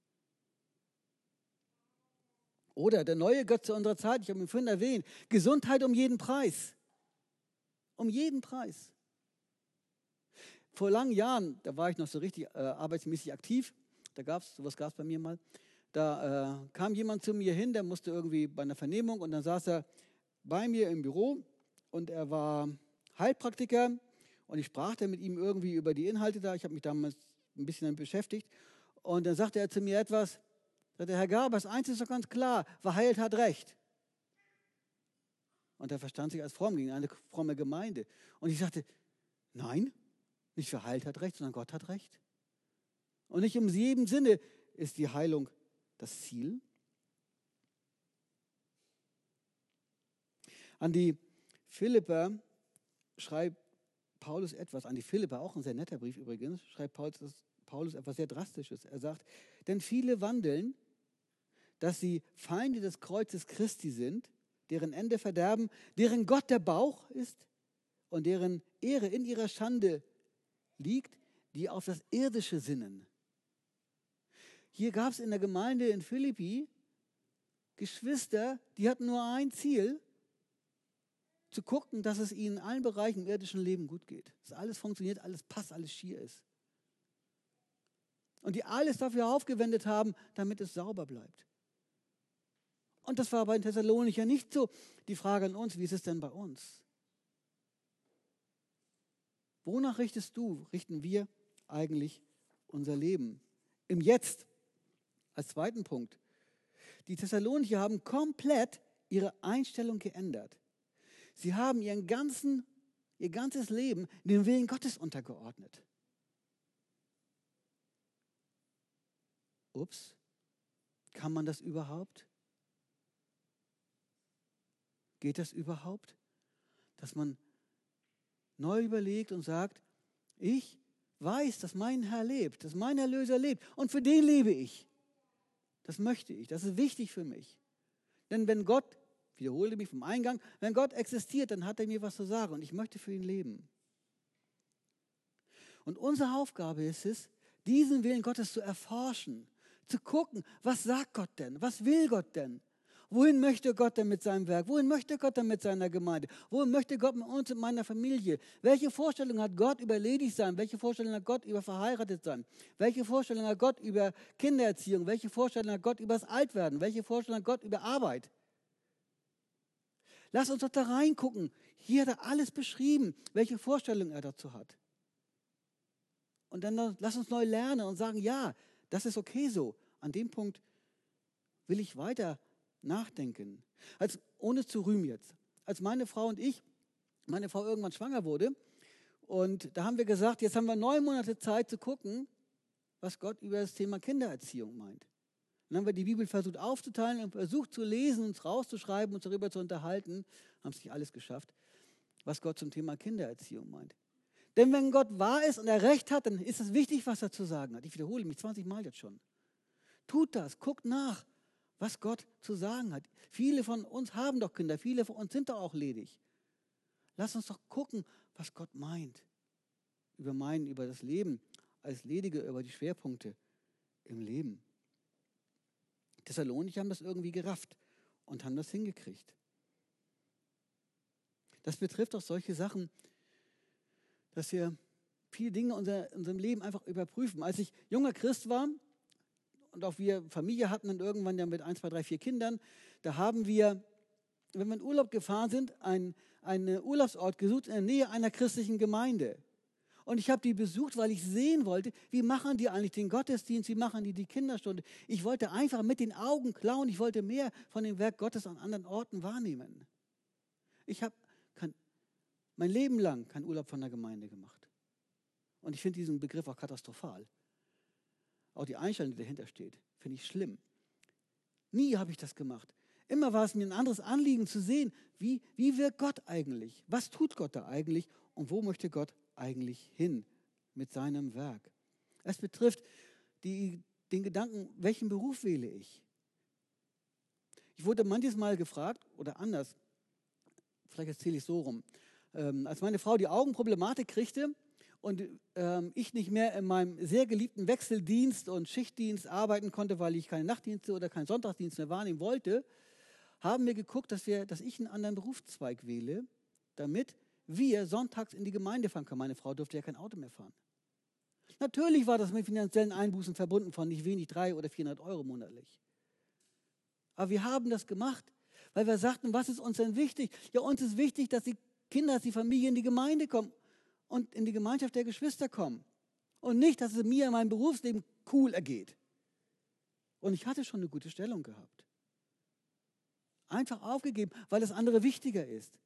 Oder der neue Götze unserer Zeit, ich habe ihn vorhin erwähnt, Gesundheit um jeden Preis. Um jeden Preis. Vor langen Jahren, da war ich noch so richtig äh, arbeitsmäßig aktiv, da gab es, sowas gab es bei mir mal, da äh, kam jemand zu mir hin, der musste irgendwie bei einer Vernehmung und dann saß er bei mir im Büro und er war Heilpraktiker und ich sprach dann mit ihm irgendwie über die Inhalte da, ich habe mich damals ein bisschen damit beschäftigt und dann sagte er zu mir etwas, sagte, Herr Gabers, eins ist doch ganz klar, wer heilt, hat Recht. Und er verstand sich als fromm, gegen eine fromme Gemeinde. Und ich sagte, nein, nicht wer heilt, hat Recht, sondern Gott hat Recht. Und nicht in jedem Sinne ist die Heilung das Ziel. An die Philipper schreibt Paulus etwas, an die Philipper, auch ein sehr netter Brief übrigens, schreibt Paulus, Paulus etwas sehr Drastisches. Er sagt, denn viele wandeln, dass sie Feinde des Kreuzes Christi sind, deren Ende Verderben, deren Gott der Bauch ist und deren Ehre in ihrer Schande liegt, die auf das Irdische sinnen. Hier gab es in der Gemeinde in Philippi Geschwister, die hatten nur ein Ziel, zu gucken, dass es ihnen in allen Bereichen im irdischen Leben gut geht. Dass alles funktioniert, alles passt, alles schier ist. Und die alles dafür aufgewendet haben, damit es sauber bleibt. Und das war bei den Thessalonicher nicht so. Die Frage an uns, wie ist es denn bei uns? Wonach richtest du, richten wir eigentlich unser Leben? Im Jetzt, als zweiten Punkt. Die Thessalonicher haben komplett ihre Einstellung geändert. Sie haben ihren ganzen, ihr ganzes Leben dem Willen Gottes untergeordnet. Ups, kann man das überhaupt? Geht das überhaupt? Dass man neu überlegt und sagt, ich weiß, dass mein Herr lebt, dass mein Erlöser lebt und für den lebe ich. Das möchte ich, das ist wichtig für mich. Denn wenn Gott, ich wiederhole mich vom Eingang, wenn Gott existiert, dann hat er mir was zu sagen und ich möchte für ihn leben. Und unsere Aufgabe ist es, diesen Willen Gottes zu erforschen, zu gucken, was sagt Gott denn, was will Gott denn? Wohin möchte Gott denn mit seinem Werk? Wohin möchte Gott denn mit seiner Gemeinde? Wohin möchte Gott mit uns und meiner Familie? Welche Vorstellung hat Gott über ledig sein? Welche Vorstellung hat Gott über verheiratet sein? Welche Vorstellung hat Gott über Kindererziehung? Welche Vorstellung hat Gott über das Altwerden? Welche Vorstellung hat Gott über Arbeit? Lass uns doch da reingucken. Hier hat er alles beschrieben, welche Vorstellung er dazu hat. Und dann lass uns neu lernen und sagen, ja, das ist okay so. An dem Punkt will ich weiter nachdenken. Als, ohne zu rühmen jetzt. Als meine Frau und ich, meine Frau irgendwann schwanger wurde, und da haben wir gesagt, jetzt haben wir neun Monate Zeit zu gucken, was Gott über das Thema Kindererziehung meint. Dann haben wir die Bibel versucht aufzuteilen und versucht zu lesen, uns rauszuschreiben und darüber zu unterhalten. Haben es nicht alles geschafft, was Gott zum Thema Kindererziehung meint. Denn wenn Gott wahr ist und er recht hat, dann ist es wichtig, was er zu sagen hat. Ich wiederhole mich zwanzig Mal jetzt schon. Tut das, guckt nach, was Gott zu sagen hat. Viele von uns haben doch Kinder, viele von uns sind doch auch ledig. Lass uns doch gucken, was Gott meint. Über mein, über das Leben als Ledige, über die Schwerpunkte im Leben. Die Thessalonicher haben das irgendwie gerafft und haben das hingekriegt. Das betrifft auch solche Sachen, dass wir viele Dinge in unser, unserem Leben einfach überprüfen. Als ich junger Christ war, und auch wir Familie hatten und irgendwann dann mit eins, zwei, drei, vier Kindern, da haben wir, wenn wir in Urlaub gefahren sind, einen, einen Urlaubsort gesucht in der Nähe einer christlichen Gemeinde. Und ich habe die besucht, weil ich sehen wollte, wie machen die eigentlich den Gottesdienst, wie machen die die Kinderstunde. Ich wollte einfach mit den Augen klauen, ich wollte mehr von dem Werk Gottes an anderen Orten wahrnehmen. Ich habe mein Leben lang keinen Urlaub von der Gemeinde gemacht. Und ich finde diesen Begriff auch katastrophal. Auch die Einstellung, die dahinter steht, finde ich schlimm. Nie habe ich das gemacht. Immer war es mir ein anderes Anliegen zu sehen, wie, wie wirkt Gott eigentlich? Was tut Gott da eigentlich? Und wo möchte Gott eigentlich hin mit seinem Werk? Es betrifft die, den Gedanken, welchen Beruf wähle ich? Ich wurde manches Mal gefragt, oder anders, vielleicht erzähle ich es so rum, ähm, als meine Frau die Augenproblematik kriegte, und ähm, ich nicht mehr in meinem sehr geliebten Wechseldienst und Schichtdienst arbeiten konnte, weil ich keine Nachtdienste oder keinen Sonntagsdienst mehr wahrnehmen wollte, haben wir geguckt, dass, wir, dass ich einen anderen Berufszweig wähle, damit wir sonntags in die Gemeinde fahren können. Meine Frau durfte ja kein Auto mehr fahren. Natürlich war das mit finanziellen Einbußen verbunden von nicht wenig dreihundert oder vierhundert Euro monatlich. Aber wir haben das gemacht, weil wir sagten, was ist uns denn wichtig? Ja, uns ist wichtig, dass die Kinder, dass die Familie in die Gemeinde kommen und in die Gemeinschaft der Geschwister kommen. Und nicht, dass es mir in meinem Berufsleben cool ergeht. Und ich hatte schon eine gute Stellung gehabt. Einfach aufgegeben, weil das andere wichtiger ist.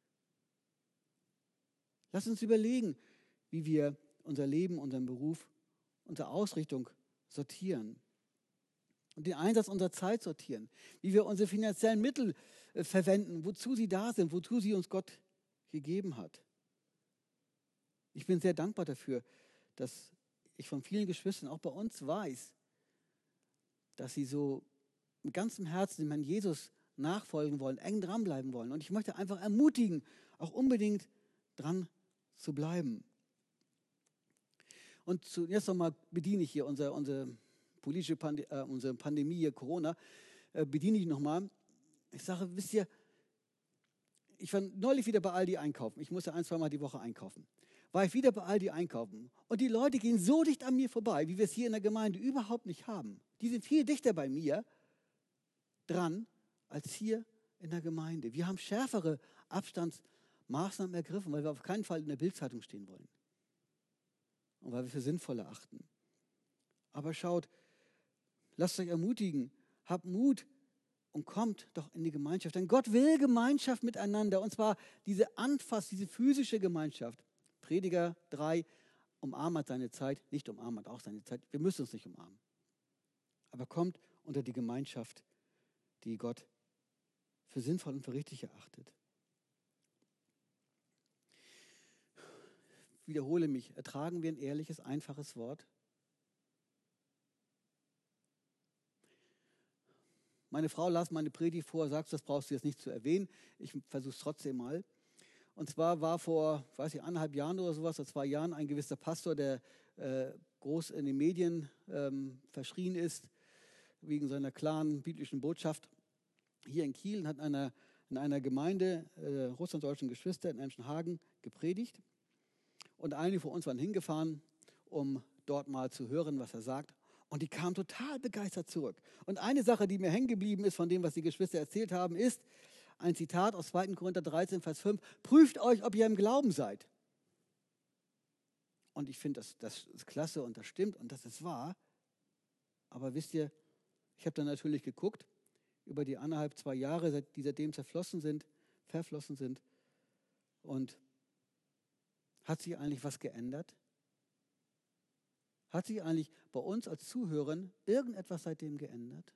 Lass uns überlegen, wie wir unser Leben, unseren Beruf, unsere Ausrichtung sortieren. Und den Einsatz unserer Zeit sortieren. Wie wir unsere finanziellen Mittel äh, verwenden, wozu sie da sind, wozu sie uns Gott gegeben hat. Ich bin sehr dankbar dafür, dass ich von vielen Geschwistern, auch bei uns, weiß, dass sie so mit ganzem Herzen dem Herrn Jesus nachfolgen wollen, eng dranbleiben wollen. Und ich möchte einfach ermutigen, auch unbedingt dran zu bleiben. Und jetzt nochmal bediene ich hier unsere, unsere politische Pande- äh, unsere Pandemie, hier, Corona, äh, bediene ich nochmal. Ich sage, wisst ihr, ich war neulich wieder bei Aldi einkaufen. Ich musste ein, zweimal die Woche einkaufen. War ich wieder bei Aldi einkaufen. Und die Leute gehen so dicht an mir vorbei, wie wir es hier in der Gemeinde überhaupt nicht haben. Die sind viel dichter bei mir dran, als hier in der Gemeinde. Wir haben schärfere Abstandsmaßnahmen ergriffen, weil wir auf keinen Fall in der Bildzeitung stehen wollen und weil wir für sinnvoller achten. Aber schaut, lasst euch ermutigen, habt Mut und kommt doch in die Gemeinschaft. Denn Gott will Gemeinschaft miteinander, und zwar diese Anfass, diese physische Gemeinschaft. Prediger drei, umarmt seine Zeit, nicht umarmt auch seine Zeit. Wir müssen uns nicht umarmen. Aber kommt unter die Gemeinschaft, die Gott für sinnvoll und für richtig erachtet. Ich wiederhole mich, ertragen wir ein ehrliches, einfaches Wort? Meine Frau las meine Predigt vor, sagt, das brauchst du jetzt nicht zu erwähnen. Ich versuche es trotzdem mal. Und zwar war vor, weiß ich, anderthalb Jahren oder sowas, oder zwei Jahren, ein gewisser Pastor, der äh, groß in den Medien ähm, verschrien ist, wegen seiner klaren biblischen Botschaft, hier in Kiel, hat einer, in einer Gemeinde äh, russlanddeutschen Geschwister in Emschenhagen gepredigt. Und einige von uns waren hingefahren, um dort mal zu hören, was er sagt. Und die kamen total begeistert zurück. Und eine Sache, die mir hängen geblieben ist von dem, was die Geschwister erzählt haben, ist ein Zitat aus zweiter Korinther dreizehn, Vers fünf. Prüft euch, ob ihr im Glauben seid. Und ich finde, das, das ist klasse und das stimmt und das ist wahr. Aber wisst ihr, ich habe dann natürlich geguckt, über die anderthalb, zwei Jahre, die seitdem zerflossen sind, verflossen sind. Und hat sich eigentlich was geändert? Hat sich eigentlich bei uns als Zuhörern irgendetwas seitdem geändert?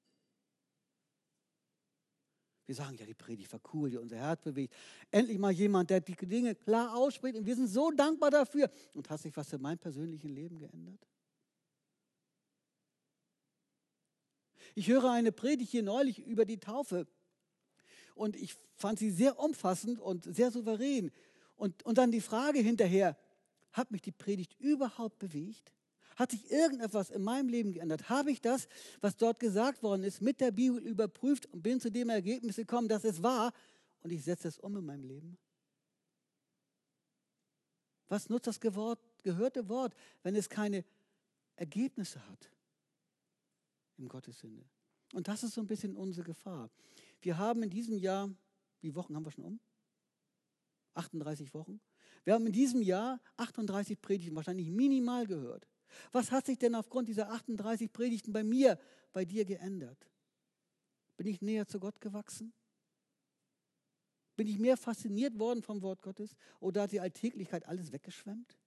Wir sagen, ja, die Predigt war cool, die unser Herz bewegt. Endlich mal jemand, der die Dinge klar ausspricht und wir sind so dankbar dafür. Und hat sich was in meinem persönlichen Leben geändert? Ich höre eine Predigt hier neulich über die Taufe und ich fand sie sehr umfassend und sehr souverän. Und, und dann die Frage hinterher, hat mich die Predigt überhaupt bewegt? Hat sich irgendetwas in meinem Leben geändert? Habe ich das, was dort gesagt worden ist, mit der Bibel überprüft und bin zu dem Ergebnis gekommen, dass es wahr und ich setze es um in meinem Leben? Was nutzt das gehörte Wort, wenn es keine Ergebnisse hat im Gottes Sinne? Und das ist so ein bisschen unsere Gefahr. Wir haben in diesem Jahr, wie Wochen haben wir schon um? achtunddreißig Wochen. Wir haben in diesem Jahr achtunddreißig Predigten wahrscheinlich minimal gehört. Was hat sich denn aufgrund dieser achtunddreißig Predigten bei mir, bei dir geändert? Bin ich näher zu Gott gewachsen? Bin ich mehr fasziniert worden vom Wort Gottes? Oder hat die Alltäglichkeit alles weggeschwemmt?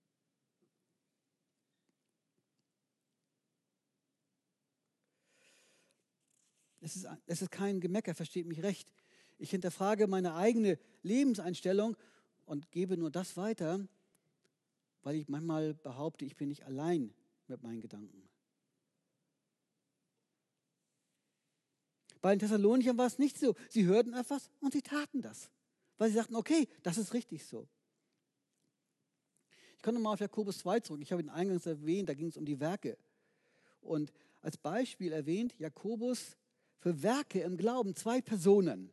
Es ist, es ist kein Gemecker, versteht mich recht. Ich hinterfrage meine eigene Lebenseinstellung und gebe nur das weiter, weil ich manchmal behaupte, ich bin nicht allein mit meinen Gedanken. Bei den Thessalonichern war es nicht so. Sie hörten etwas und sie taten das, weil sie sagten, okay, das ist richtig so. Ich komme nochmal auf Jakobus zwei zurück. Ich habe ihn eingangs erwähnt, da ging es um die Werke. Und als Beispiel erwähnt Jakobus für Werke im Glauben zwei Personen.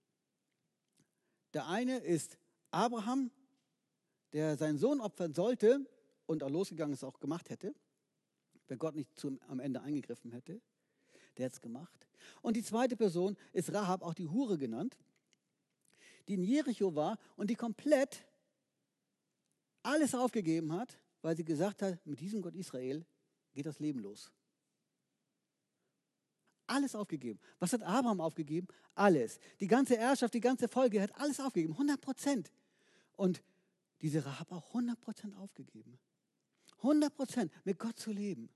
Der eine ist Abraham, der seinen Sohn opfern sollte und auch losgegangen ist, auch gemacht hätte, wenn Gott nicht zum, am Ende eingegriffen hätte. Der hat es gemacht. Und die zweite Person ist Rahab, auch die Hure genannt, die in Jericho war und die komplett alles aufgegeben hat, weil sie gesagt hat, mit diesem Gott Israel geht das Leben los. Alles aufgegeben. Was hat Abraham aufgegeben? Alles. Die ganze Herrschaft, die ganze Folge hat alles aufgegeben. hundert Prozent. Und diese Rahab auch hundert Prozent aufgegeben. hundert Prozent mit Gott zu leben.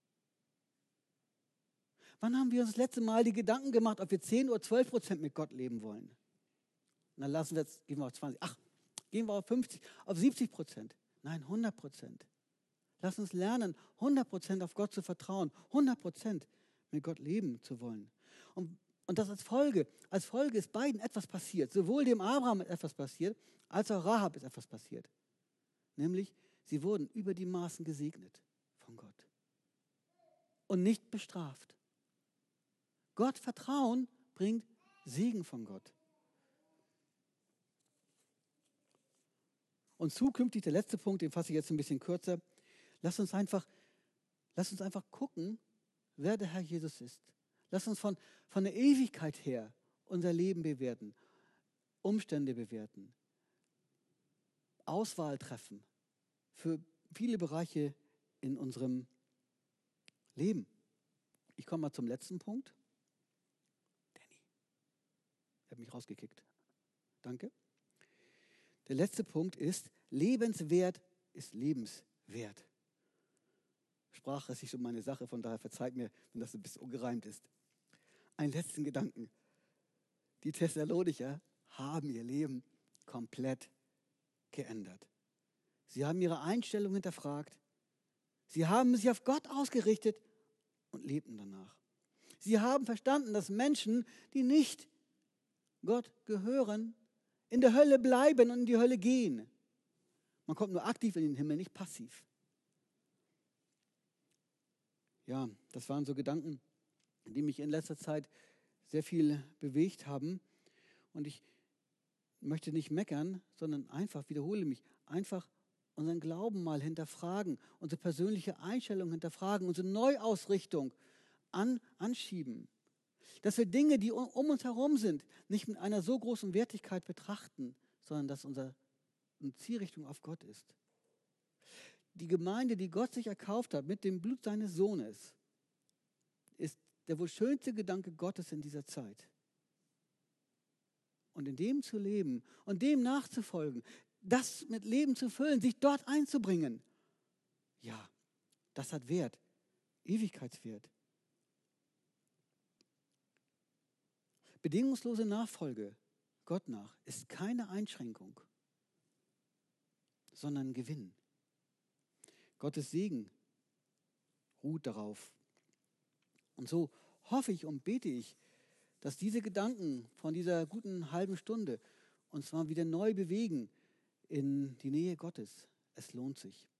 Wann haben wir uns das letzte Mal die Gedanken gemacht, ob wir zehn oder zwölf Prozent mit Gott leben wollen? Und dann lassen wir jetzt, gehen wir auf zwanzig, ach, gehen wir auf fünfzig, auf siebzig Prozent. Nein, hundert Prozent. Lass uns lernen, hundert Prozent auf Gott zu vertrauen, hundert Prozent mit Gott leben zu wollen. Und, und das als Folge. Als Folge ist beiden etwas passiert. Sowohl dem Abraham ist etwas passiert, als auch Rahab ist etwas passiert. Nämlich, sie wurden über die Maßen gesegnet von Gott. Und nicht bestraft. Gott vertrauen bringt Segen von Gott. Und zukünftig, der letzte Punkt, den fasse ich jetzt ein bisschen kürzer. Lass uns einfach, lass uns einfach gucken, wer der Herr Jesus ist. Lass uns von, von der Ewigkeit her unser Leben bewerten, Umstände bewerten, Auswahl treffen für viele Bereiche in unserem Leben. Ich komme mal zum letzten Punkt. Danny, er hat mich rausgekickt. Danke. Der letzte Punkt ist, lebenswert ist lebenswert. Sprache ist nicht so meine Sache, von daher verzeiht mir, wenn das ein bisschen ungereimt ist. Einen letzten Gedanken. Die Thessalonicher haben ihr Leben komplett geändert. Sie haben ihre Einstellung hinterfragt. Sie haben sich auf Gott ausgerichtet und lebten danach. Sie haben verstanden, dass Menschen, die nicht Gott gehören, in der Hölle bleiben und in die Hölle gehen. Man kommt nur aktiv in den Himmel, nicht passiv. Ja, das waren so Gedanken, die mich in letzter Zeit sehr viel bewegt haben. Und ich möchte nicht meckern, sondern einfach, wiederhole mich, einfach unseren Glauben mal hinterfragen, unsere persönliche Einstellung hinterfragen, unsere Neuausrichtung an, anschieben. Dass wir Dinge, die um, um uns herum sind, nicht mit einer so großen Wertigkeit betrachten, sondern dass unsere Zielrichtung auf Gott ist. Die Gemeinde, die Gott sich erkauft hat mit dem Blut seines Sohnes, ist der wohl schönste Gedanke Gottes in dieser Zeit. Und in dem zu leben und dem nachzufolgen, das mit Leben zu füllen, sich dort einzubringen, ja, das hat Wert, Ewigkeitswert. Bedingungslose Nachfolge Gott nach ist keine Einschränkung, sondern Gewinn. Gottes Segen ruht darauf. Und so hoffe ich und bete ich, dass diese Gedanken von dieser guten halben Stunde uns mal wieder neu bewegen in die Nähe Gottes. Es lohnt sich.